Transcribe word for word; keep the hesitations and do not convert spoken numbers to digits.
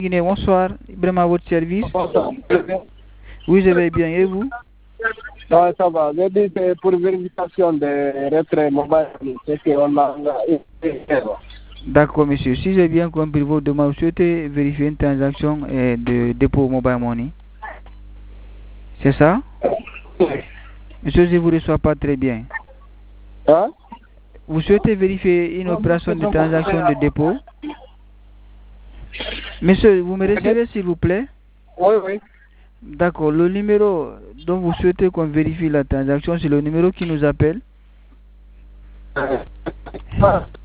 Guinée, bonsoir. Vraiment à votre service. Bonsoir. Oui, je vais bien. Et vous? Ouais, ça va. Je dis c'est pour vérification de retrait mobile. C'est qu'on a. D'accord, monsieur. Si j'ai bien compris votre demande, vous souhaitez vérifier une transaction euh, de dépôt mobile money. C'est ça? Monsieur, je ne vous reçois pas très bien. Hein? Vous souhaitez vérifier une opération de transaction de dépôt? Monsieur, vous me recevez s'il vous plaît? Oui, oui. D'accord. Le numéro dont vous souhaitez qu'on vérifie la transaction, c'est le numéro qui nous appelle?